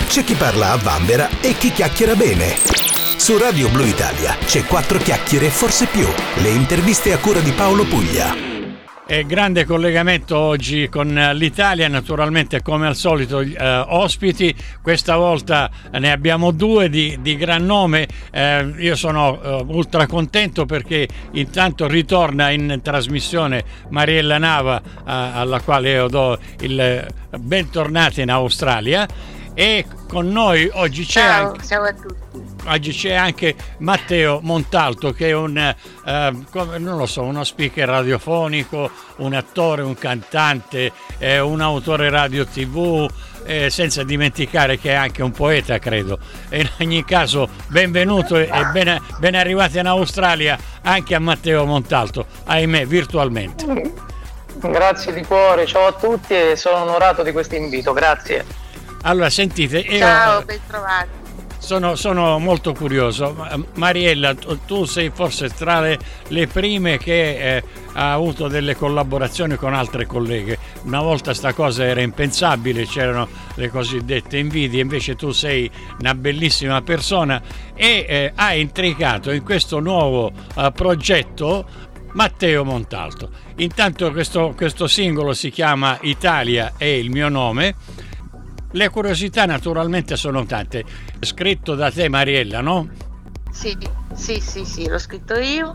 C'è chi parla a vanvera e chi chiacchiera bene. Su Radio Blu Italia c'è 4 chiacchiere, forse più. Le interviste a cura di Paolo Puglia. Grande collegamento oggi con l'Italia, naturalmente come al solito ospiti, questa volta ne abbiamo 2 di gran nome. Io sono ultra contento perché intanto ritorna in trasmissione Mariella Nava, alla quale io do il bentornata in Australia, e con noi oggi c'è ciao a tutti. Oggi c'è anche Matteo Montalto, che è uno speaker radiofonico, un attore, un cantante, un autore radio TV, senza dimenticare che è anche un poeta, credo. E in ogni caso, benvenuto e ben arrivati in Australia anche a Matteo Montalto, ahimè, virtualmente. Grazie di cuore, ciao a tutti e sono onorato di questo invito, grazie. Allora, sentite, Ciao, ben trovati. Sono molto curioso. Mariella, tu sei forse tra le prime che ha avuto delle collaborazioni con altre colleghe. Una volta sta cosa era impensabile, c'erano le cosiddette invidie, invece tu sei una bellissima persona e hai intricato in questo nuovo progetto Matteo Montalto. Intanto questo singolo si chiama Italia è il mio nome. Le curiosità naturalmente sono tante. Scritto da te, Mariella, no? Sì, l'ho scritto io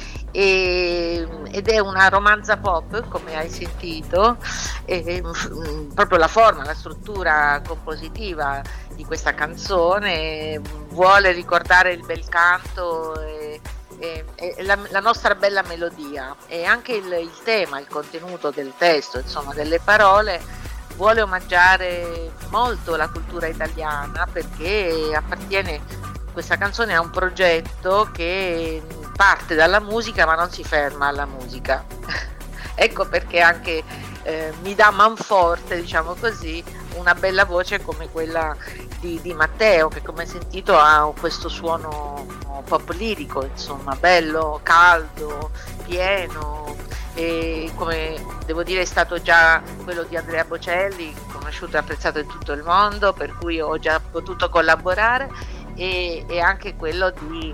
ed è una romanza pop, come hai sentito, proprio la forma, la struttura compositiva di questa canzone vuole ricordare il bel canto e la nostra bella melodia, e anche il tema, il contenuto del testo, insomma delle parole, vuole omaggiare molto la cultura italiana, perché questa canzone a un progetto che parte dalla musica ma non si ferma alla musica. Ecco perché anche mi dà manforte, diciamo così, una bella voce come quella di Matteo, che come hai sentito ha questo suono pop lirico, insomma, bello, caldo, pieno. E come devo dire è stato già quello di Andrea Bocelli, conosciuto e apprezzato in tutto il mondo, per cui ho già potuto collaborare, e anche quello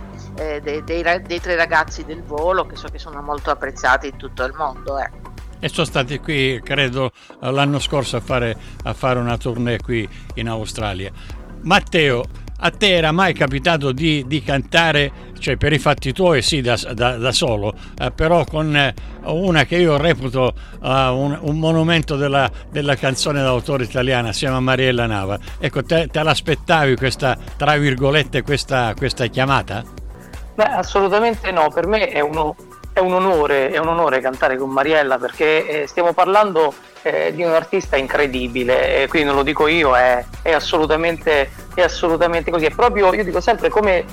dei 3 ragazzi del volo, che so che sono molto apprezzati in tutto il mondo. E sono stati qui, credo, l'anno scorso a fare una tournée qui in Australia. Matteo, a te era mai capitato di cantare, cioè per i fatti tuoi sì, da solo, però con una che io reputo un monumento della canzone d'autore italiana, si chiama Mariella Nava. Ecco, te l'aspettavi questa, tra virgolette, questa chiamata? Beh, assolutamente no, per me è un onore cantare con Mariella, perché stiamo parlando di un artista incredibile, e quindi non lo dico io, è assolutamente così. È proprio, io dico sempre, come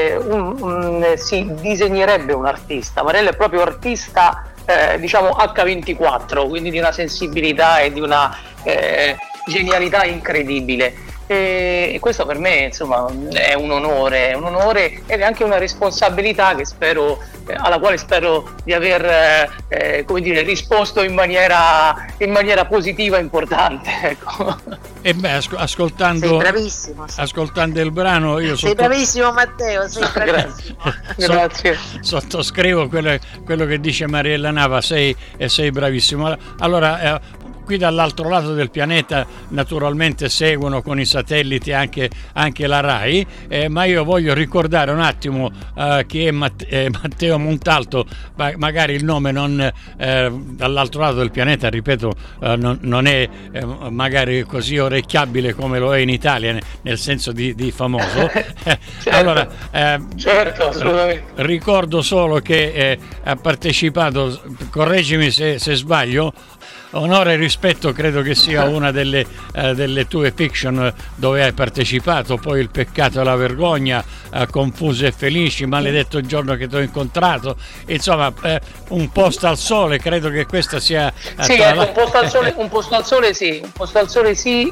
si disegnerebbe un artista. Mariella è proprio artista, diciamo H24, quindi di una sensibilità e di una genialità incredibile. E questo per me, insomma, è un onore ed è anche una responsabilità che alla quale spero di aver risposto in maniera positiva e importante, ecco. E beh, ascoltando, sei bravissimo, sì. Ascoltando il brano, io sei bravissimo, Matteo, sei bravissimo. Grazie. Sottoscrivo quello che dice Mariella Nava, sei bravissimo. Allora, qui dall'altro lato del pianeta naturalmente seguono con i satelliti anche la RAI, ma io voglio ricordare un attimo chi è Matteo Montalto. Magari il nome non dall'altro lato del pianeta, ripeto, non è magari così orecchiabile come lo è in Italia, nel senso di famoso. Certo. Allora, certo, assolutamente. Ricordo solo che ha partecipato, correggimi se sbaglio, Onore e rispetto credo che sia una delle tue fiction dove hai partecipato, poi Il peccato e la vergogna, Confuse e felici, Maledetto il giorno che ti ho incontrato, insomma Un posto al sole, credo che questa sia sì, Un posto al sole sì.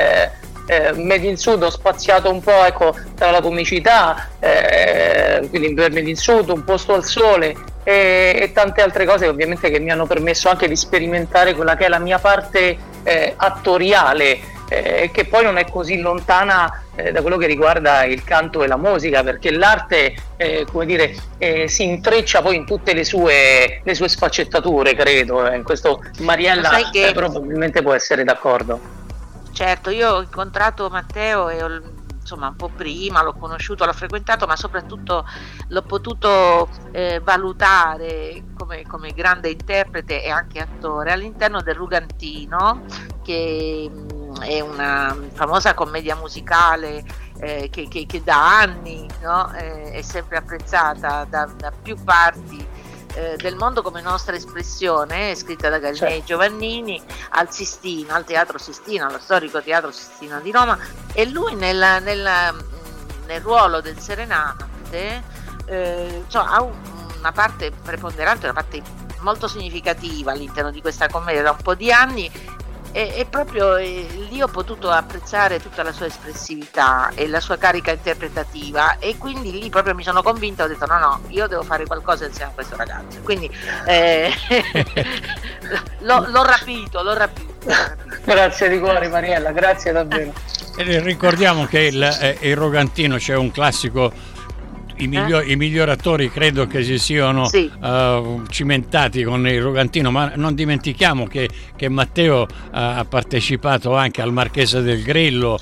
Made in Sud ho spaziato un po', ecco, tra la comicità, quindi per Made in Sud, Un posto al sole e tante altre cose ovviamente che mi hanno permesso anche di sperimentare quella che è la mia parte attoriale, che poi non è così lontana da quello che riguarda il canto e la musica, perché l'arte si intreccia poi in tutte le sue sfaccettature, credo. In questo Mariella probabilmente può essere d'accordo. Certo, io ho incontrato Matteo e insomma un po' prima l'ho conosciuto, l'ho frequentato, ma soprattutto l'ho potuto valutare come grande interprete e anche attore all'interno del Rugantino, che è una famosa commedia musicale che da anni, no, è sempre apprezzata da più parti del mondo come nostra espressione, scritta da Galinei Giovannini, al Teatro Sistina, allo storico Teatro Sistina di Roma, e lui nel ruolo del Serenante ha una parte preponderante, una parte molto significativa all'interno di questa commedia da un po' di anni, e proprio lì ho potuto apprezzare tutta la sua espressività e la sua carica interpretativa, e quindi lì proprio mi sono convinta, ho detto no, io devo fare qualcosa insieme a questo ragazzo, quindi l'ho rapito. Grazie di cuore Mariella, grazie davvero. Ricordiamo che il Rugantino c'è un classico. I migliori attori credo che si siano cimentati con il Rugantino, ma non dimentichiamo che Matteo ha partecipato anche al Marchese del Grillo,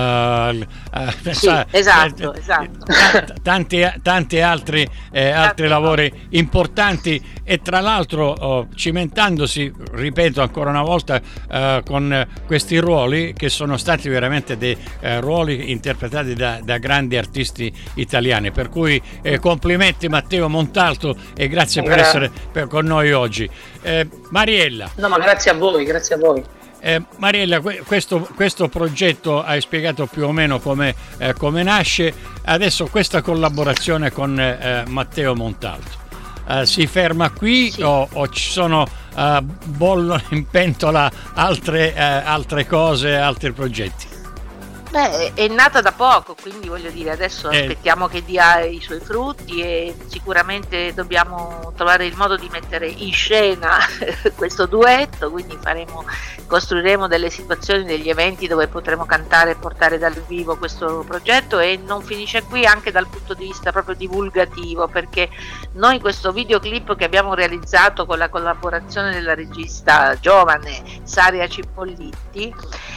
esatto. tanti altri lavori importanti, e tra l'altro cimentandosi, ripeto ancora una volta, con questi ruoli che sono stati veramente dei ruoli interpretati da grandi artisti italiani, per cui complimenti Matteo Montalto, e grazie per essere con noi oggi. Mariella. No, ma grazie a voi. Mariella, questo progetto hai spiegato più o meno come nasce. Adesso questa collaborazione con Matteo Montalto si ferma qui, o ci sono bollono in pentola altre cose, altri progetti? Beh, è nata da poco, quindi voglio dire, adesso aspettiamo che dia i suoi frutti, e sicuramente dobbiamo trovare il modo di mettere in scena questo duetto, quindi costruiremo delle situazioni, degli eventi dove potremo cantare e portare dal vivo questo progetto, e non finisce qui anche dal punto di vista proprio divulgativo, perché noi questo videoclip che abbiamo realizzato con la collaborazione della regista giovane Saria Cipollitti,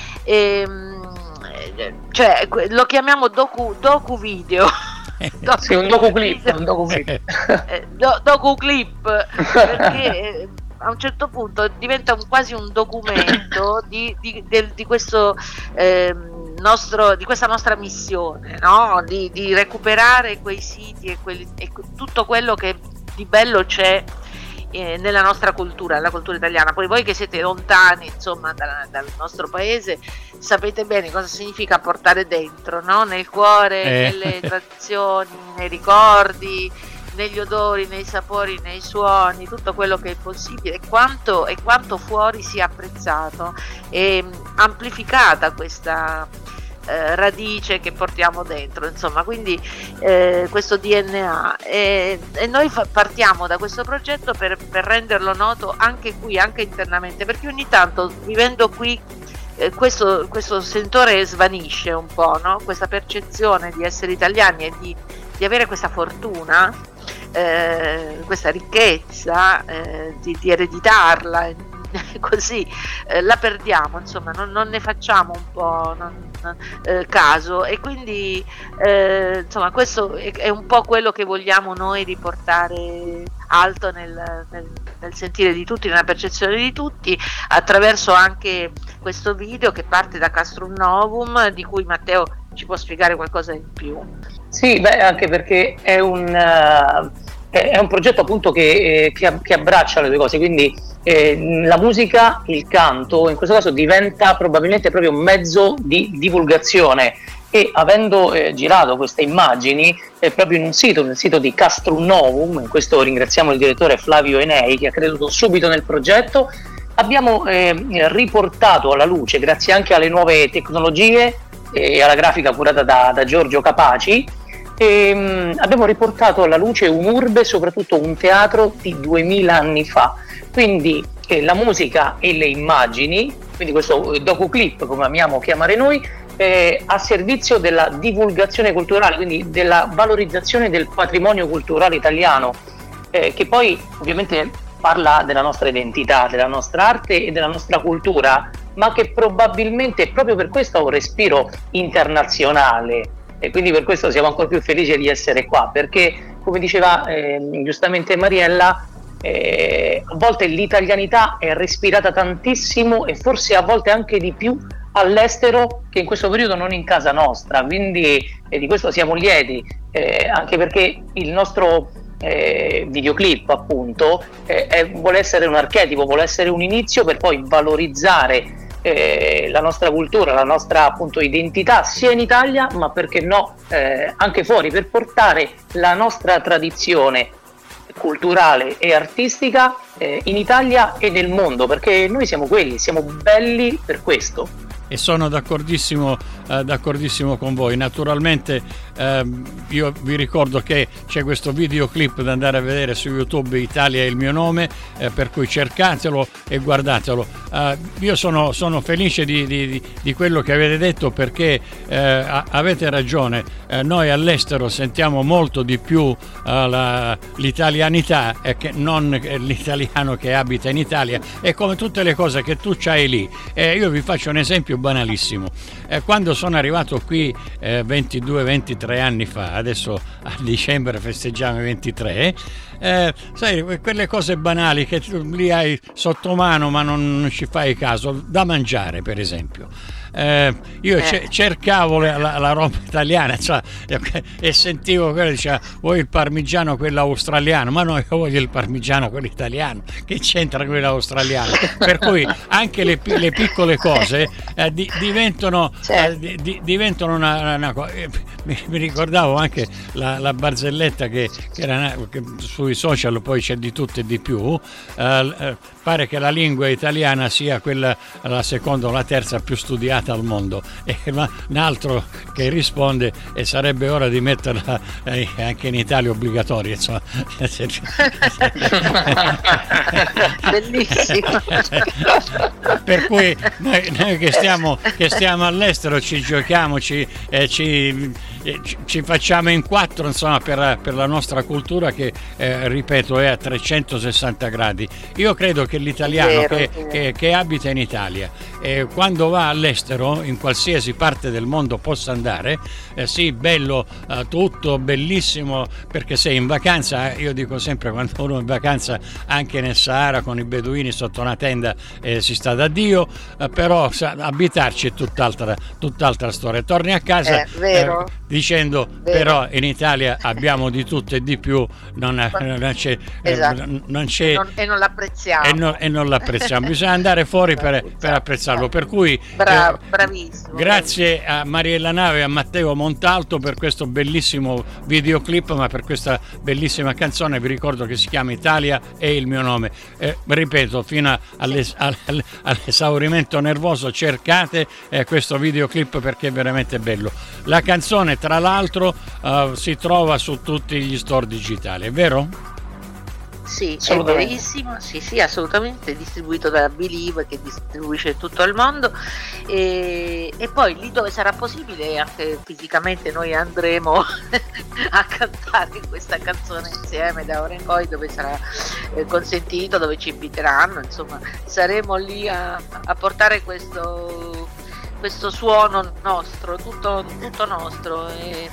cioè lo chiamiamo docu video. Sì, un docuclip. Docuclip, perché a un certo punto diventa quasi un documento di questo di questa nostra missione, no? Di recuperare quei siti e tutto quello che di bello c'è nella nostra cultura, la cultura italiana. Poi voi che siete lontani, insomma, dal nostro paese, sapete bene cosa significa portare dentro, no? Nel cuore, nelle tradizioni, nei ricordi, negli odori, nei sapori, nei suoni, tutto quello che è possibile, e quanto fuori sia apprezzato e amplificata questa radice che portiamo dentro, insomma, quindi questo DNA, e noi partiamo da questo progetto per renderlo noto anche qui, anche internamente, perché ogni tanto vivendo qui questo sentore svanisce un po', no? Questa percezione di essere italiani e di avere questa fortuna, questa ricchezza, di ereditarla, così la perdiamo, insomma, non ne facciamo un po' caso, e quindi insomma questo è un po' quello che vogliamo noi riportare alto nel sentire di tutti, nella percezione di tutti, attraverso anche questo video che parte da Castrum Novum, di cui Matteo ci può spiegare qualcosa in più. Sì, anche perché è un progetto appunto che abbraccia le due cose, quindi la musica, il canto in questo caso diventa probabilmente proprio un mezzo di divulgazione, e avendo girato queste immagini proprio in un sito di Castrum Novum, in questo ringraziamo il direttore Flavio Enei che ha creduto subito nel progetto, abbiamo riportato alla luce, grazie anche alle nuove tecnologie e alla grafica curata da Giorgio Capaci, abbiamo riportato alla luce un'urbe, soprattutto un teatro di 2000 anni fa. Quindi la musica e le immagini, quindi questo docu-clip, come amiamo chiamare noi, a servizio della divulgazione culturale, quindi della valorizzazione del patrimonio culturale italiano, che poi ovviamente parla della nostra identità, della nostra arte e della nostra cultura, ma che probabilmente proprio per questo ha un respiro internazionale, e quindi per questo siamo ancora più felici di essere qua, perché come diceva giustamente Mariella, a volte l'italianità è respirata tantissimo e forse a volte anche di più all'estero che in questo periodo non in casa nostra, quindi di questo siamo lieti, anche perché il nostro videoclip appunto vuole essere un archetipo, vuole essere un inizio per poi valorizzare la nostra cultura, la nostra appunto identità sia in Italia, ma perché no anche fuori, per portare la nostra tradizione culturale e artistica in Italia e nel mondo, perché noi siamo quelli, siamo belli per questo. E sono d'accordissimo con voi. Naturalmente io vi ricordo che c'è questo videoclip da andare a vedere su YouTube, Italia è il mio nome, per cui cercatelo e guardatelo. Io sono felice di quello che avete detto, perché avete ragione, noi all'estero sentiamo molto di più l'italianità che non l'italiano che abita in Italia, e come tutte le cose che tu c'hai lì. Io vi faccio un esempio banalissimo. Quando sono arrivato qui 22-23 anni fa, adesso a dicembre festeggiamo i 23, sai, quelle cose banali che tu lì hai sotto mano ma non ci fai caso, da mangiare per esempio. Io cercavo la roba italiana, cioè, e sentivo quello, diceva vuoi il parmigiano quello australiano, ma no, io voglio il parmigiano quello italiano, che c'entra quello australiano? Per cui anche le piccole cose diventano una cosa. Mi ricordavo anche la barzelletta che sui social poi c'è di tutto e di più. Pare che la lingua italiana sia quella, la seconda o la terza più studiata al mondo, e un altro che risponde e sarebbe ora di metterla anche in Italia obbligatoria, insomma. Bellissimo. Per cui noi che stiamo all'estero ci giochiamo, ci facciamo in quattro, insomma, per la nostra cultura che ripeto è a 360 gradi. Io credo che l'italiano che abita in Italia quando va all'estero, in qualsiasi parte del mondo possa andare, sì, bello, tutto bellissimo, perché sei in vacanza. Io dico sempre, quando uno è in vacanza anche nel Sahara con i beduini sotto una tenda si sta da Dio, però abitarci è tutt'altra storia. Torni a casa dicendo però in Italia abbiamo di tutto e di più, non c'è, e non l'apprezziamo. E non l'apprezziamo, bisogna andare fuori per apprezzarlo. Per cui bravissimo. Grazie a Mariella Nave e a Matteo Montalto per questo bellissimo videoclip, ma per questa bellissima canzone. Vi ricordo che si chiama Italia è il mio nome. Ripeto, fino all'esaurimento nervoso cercate questo videoclip, perché è veramente bello. La canzone, tra l'altro, si trova su tutti gli store digitali, è vero? Sì, è verissimo, sì, assolutamente, è distribuito da Believe, che distribuisce in tutto il mondo, e poi lì dove sarà possibile anche fisicamente noi andremo a cantare questa canzone insieme da ora in poi, dove sarà consentito, dove ci inviteranno, insomma saremo lì a portare questo suono nostro, tutto nostro,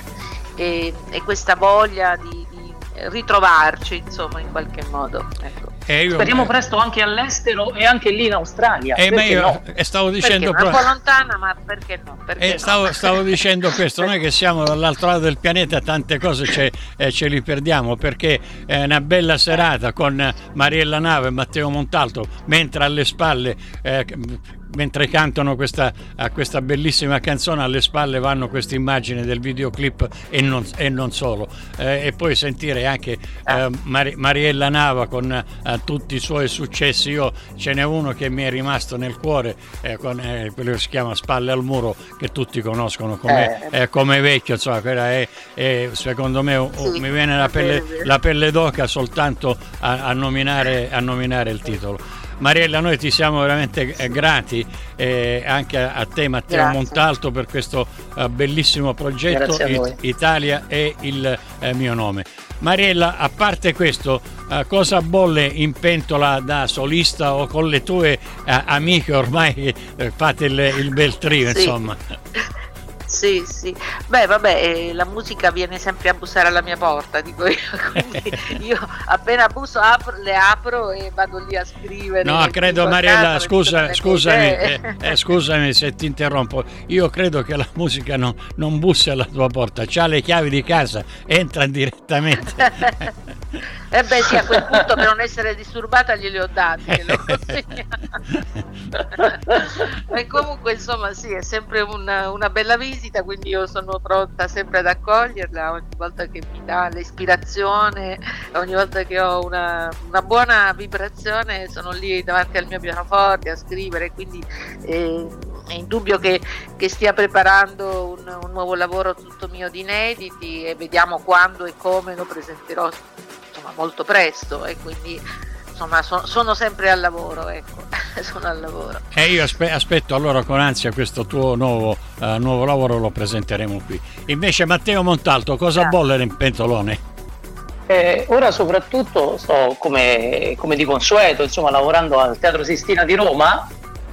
e questa voglia di ritrovarci, insomma, in qualche modo, ecco. Speriamo presto anche all'estero e anche lì in Australia. Stavo dicendo un po' lontana, ma perché no? Stavo dicendo questo, noi che siamo dall'altro lato del pianeta tante cose ce li perdiamo, perché è una bella serata con Mariella Nave e Matteo Montalto, mentre alle spalle mentre cantano questa bellissima canzone, alle spalle vanno queste immagini del videoclip e non solo, e poi sentire anche Mariella Nava con tutti i suoi successi. Io ce n'è uno che mi è rimasto nel cuore, con quello che si chiama Spalle al muro, che tutti conoscono come Vecchio, insomma, quella è secondo me mi viene la pelle d'oca soltanto a nominare il titolo. Mariella, noi ti siamo veramente grati anche a te, Matteo Montalto, per questo bellissimo progetto Italia è il mio nome. Mariella, a parte questo, cosa bolle in pentola da solista o con le tue amiche ormai fate il bel trio, insomma? Sì, beh vabbè, la musica viene sempre a bussare alla mia porta, dico io, quindi io appena busso le apro e vado lì a scrivere. No, credo, Mariella, scusami se ti interrompo, io credo che la musica non bussi alla tua porta, c'ha le chiavi di casa, entra direttamente. Beh sì, a quel punto per non essere disturbata glieli ho dati, e comunque insomma sì, è sempre una bella visita, quindi io sono pronta sempre ad accoglierla ogni volta che mi dà l'ispirazione, ogni volta che ho una buona vibrazione sono lì davanti al mio pianoforte a scrivere, quindi è indubbio che stia preparando un nuovo lavoro tutto mio di inediti e vediamo quando e come lo presenterò, insomma molto presto, e quindi insomma sono sempre al lavoro, ecco. Sono al lavoro. E io aspetto allora con ansia questo tuo nuovo lavoro, lo presenteremo qui. Invece Matteo Montalto, cosa bolle in pentolone? Ora soprattutto sto come di consueto, insomma, lavorando al Teatro Sistina di Roma,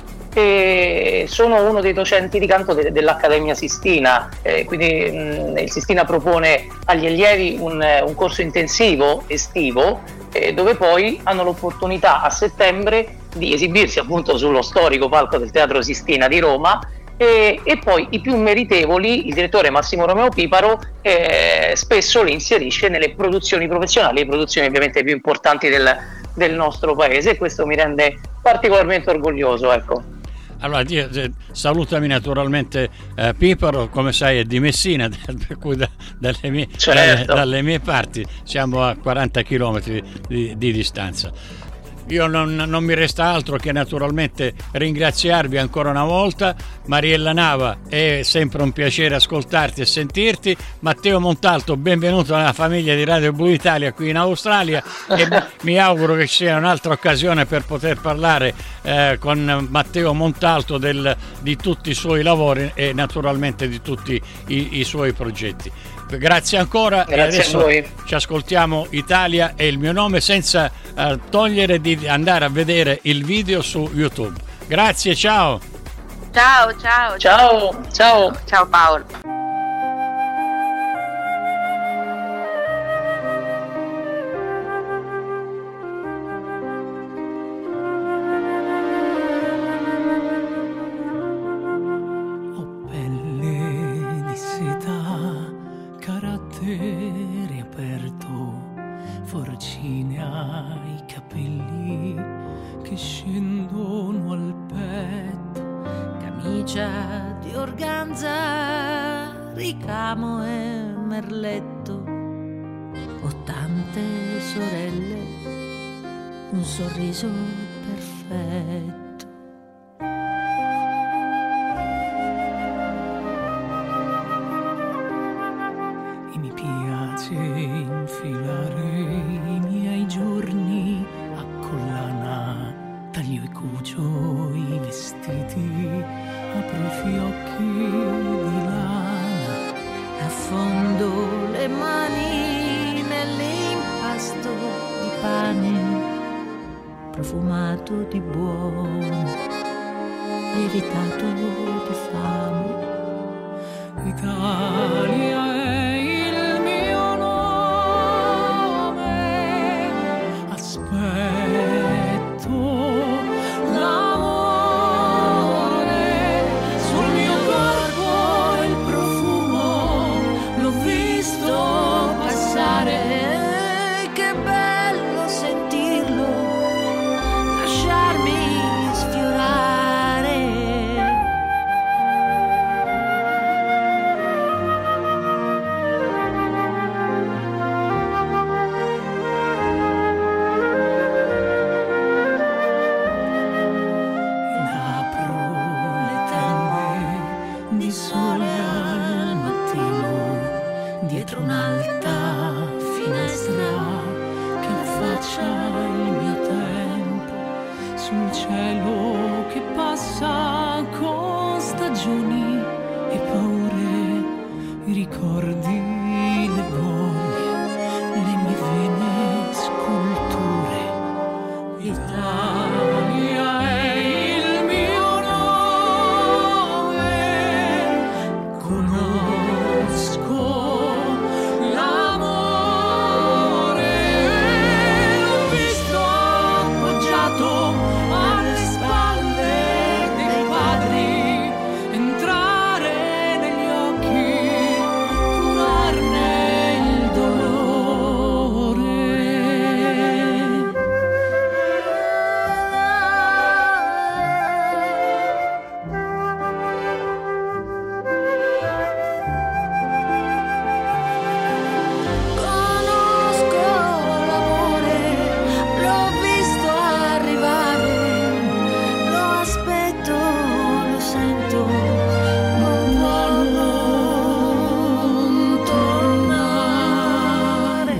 e sono uno dei docenti di canto dell'Accademia Sistina, quindi il Sistina propone agli allievi un corso intensivo estivo, dove poi hanno l'opportunità a settembre di esibirsi appunto sullo storico palco del Teatro Sistina di Roma, e poi i più meritevoli, il direttore Massimo Romeo Piparo, spesso li inserisce nelle produzioni professionali, le produzioni ovviamente più importanti del nostro paese, e questo mi rende particolarmente orgoglioso, ecco. Allora, salutami naturalmente Piparo, come sai è di Messina, per cui dalle mie parti siamo a 40 km di distanza. Io non mi resta altro che naturalmente ringraziarvi ancora una volta. Mariella Nava, è sempre un piacere ascoltarti e sentirti. Matteo Montalto, benvenuto nella famiglia di Radio Blu Italia qui in Australia, e mi auguro che ci sia un'altra occasione per poter parlare con Matteo Montalto di tutti i suoi lavori e naturalmente di tutti i suoi progetti. Grazie ancora. Grazie, e adesso a voi. Ci ascoltiamo Italia è il mio nome, senza togliere di andare a vedere il video su YouTube. Grazie, ciao. Ciao Paolo. Forcine ai capelli che scendono al petto, camicia di organza, ricamo e merletto. Ho tante sorelle, un sorriso perfetto. E mi piace infilare i miei giorni a collana, taglio e cucio i vestiti, apro i fiocchi di lana, affondo le mani nell'impasto di pane profumato di buono, lievitato di fame. Italia è il mio nome, aspetto l'amore sul mio corpo, il profumo l'ho visto passare, che bello sentirlo, lasciarmi sfiorare. ricordi le voglie, le mie vene sculture. Italia è il mio nome, conosco l'amore, l'ho visto appoggiato alle spalle dei padri, entrare negli occhi, curarne il dolore. Conosco l'amore, l'ho visto arrivare, lo aspetto, lo sento, non può non tornare.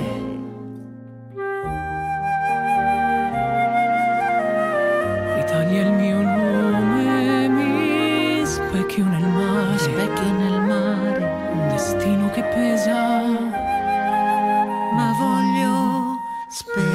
Italia è il mio nome, mi specchio nel mare, un destino che pesa, ma voglio sperare.